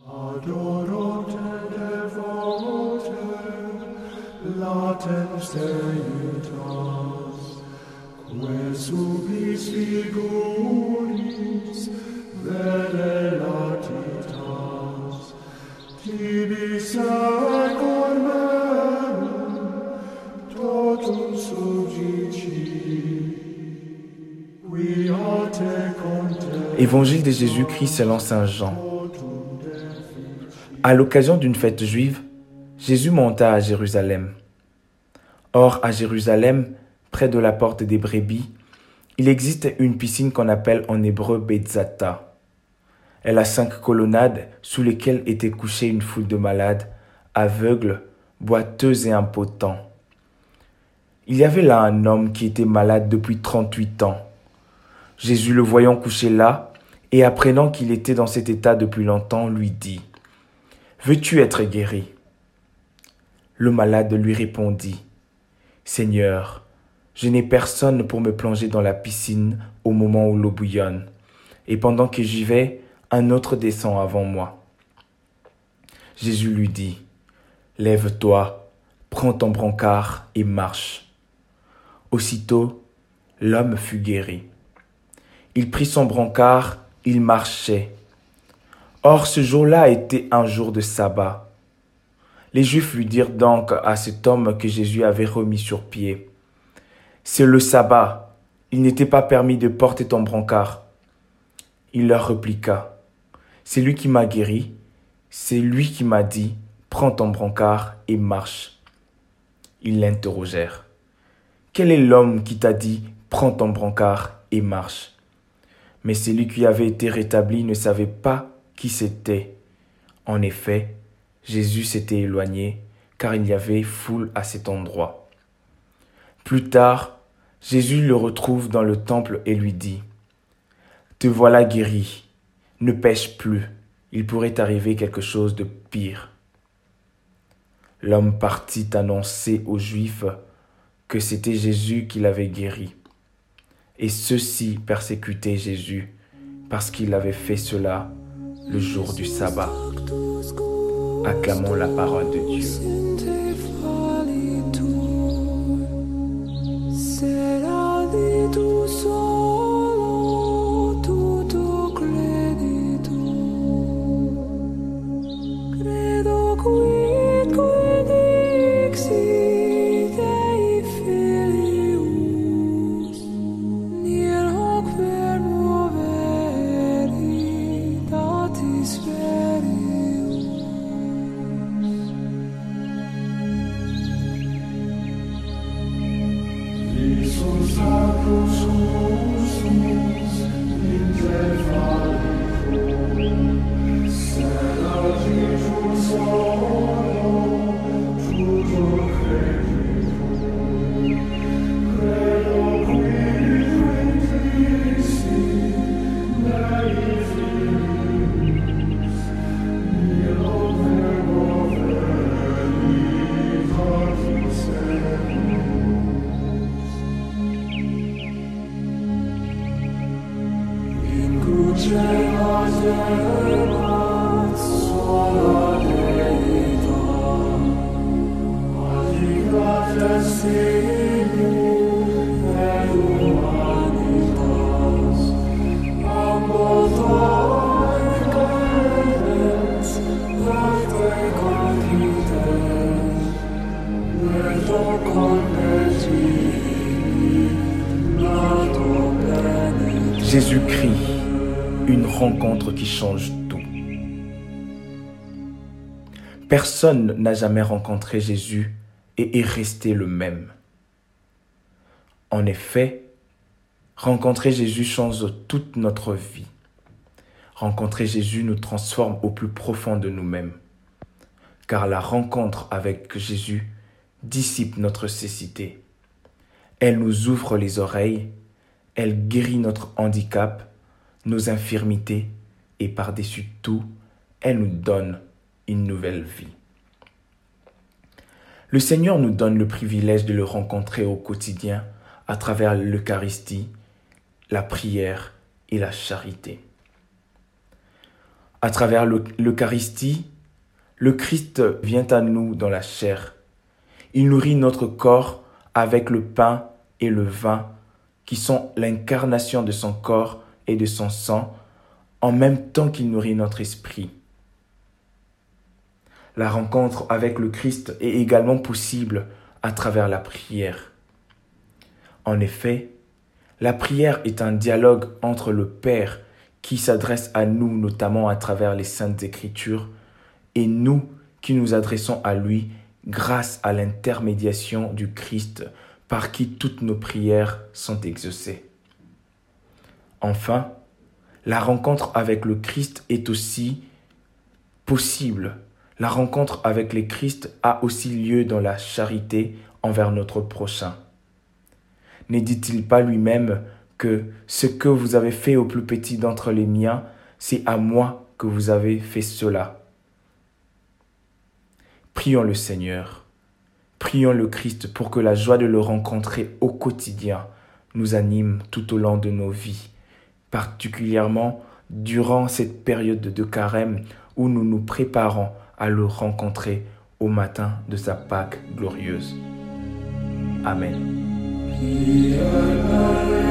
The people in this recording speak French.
Adorote devote, latens Deitas, que subis figuris, vere latitas, tibi secor meum, totum subjici, quia te contem. Évangile de Jésus-Christ selon saint Jean. À l'occasion d'une fête juive, Jésus monta à Jérusalem. Or, à Jérusalem, près de la porte des brebis, il existe une piscine qu'on appelle en hébreu Betzata. Elle a 5 colonnades sous lesquelles était couchée une foule de malades, aveugles, boiteux et impotents. Il y avait là un homme qui était malade depuis 38 ans. Jésus, le voyant couché là, et apprenant qu'il était dans cet état depuis longtemps, lui dit : « Veux-tu être guéri ? » Le malade lui répondit : « Seigneur, je n'ai personne pour me plonger dans la piscine au moment où l'eau bouillonne, et pendant que j'y vais, un autre descend avant moi. » Jésus lui dit : « Lève-toi, prends ton brancard et marche. » Aussitôt, l'homme fut guéri. Il prit son brancard, il marchait. Or, ce jour-là était un jour de sabbat. Les Juifs lui dirent donc à cet homme que Jésus avait remis sur pied : « C'est le sabbat, il n'était pas permis de porter ton brancard. » Il leur répliqua : « C'est lui qui m'a guéri, c'est lui qui m'a dit : prends ton brancard et marche. » Ils l'interrogèrent : « Quel est l'homme qui t'a dit : prends ton brancard et marche ?» Mais celui qui avait été rétabli ne savait pas qui c'était. En effet, Jésus s'était éloigné, car il y avait foule à cet endroit. Plus tard, Jésus le retrouve dans le temple et lui dit : « Te voilà guéri, ne pêche plus, il pourrait t'arriver quelque chose de pire. » L'homme partit annoncer aux Juifs que c'était Jésus qui l'avait guéri. Et ceux-ci persécutaient Jésus parce qu'il avait fait cela le jour du sabbat. Acclamons la parole de Dieu. Iisus Sanctus Cusus, in te falitur, sedat Iesus solo, futur creditur. Credo quid quintisi, Dei Filius, nihil verbo veritatis erunt. Jésus-Christ, une rencontre qui change tout. Personne n'a jamais rencontré Jésus et est resté le même. En effet, rencontrer Jésus change toute notre vie. Rencontrer Jésus nous transforme au plus profond de nous-mêmes. Car la rencontre avec Jésus dissipe notre cécité. Elle nous ouvre les oreilles, elle guérit notre handicap, nos infirmités et par-dessus tout, elle nous donne une nouvelle vie. Le Seigneur nous donne le privilège de le rencontrer au quotidien à travers l'Eucharistie, la prière et la charité. À travers l'Eucharistie, le Christ vient à nous dans la chair. Il nourrit notre corps avec le pain et le vin, qui sont l'incarnation de son corps et de son sang, en même temps qu'il nourrit notre esprit. La rencontre avec le Christ est également possible à travers la prière. En effet, la prière est un dialogue entre le Père qui s'adresse à nous, notamment à travers les Saintes Écritures, et nous qui nous adressons à lui grâce à l'intermédiation du Christ par qui toutes nos prières sont exaucées. Enfin, la rencontre avec le Christ est aussi possible. La rencontre avec le Christ a aussi lieu dans la charité envers notre prochain. Ne dit-il pas lui-même que ce que vous avez fait au plus petit d'entre les miens, c'est à moi que vous avez fait cela? Prions le Seigneur, prions le Christ pour que la joie de le rencontrer au quotidien nous anime tout au long de nos vies, particulièrement durant cette période de carême où nous nous préparons à le rencontrer au matin de sa Pâque glorieuse. Amen.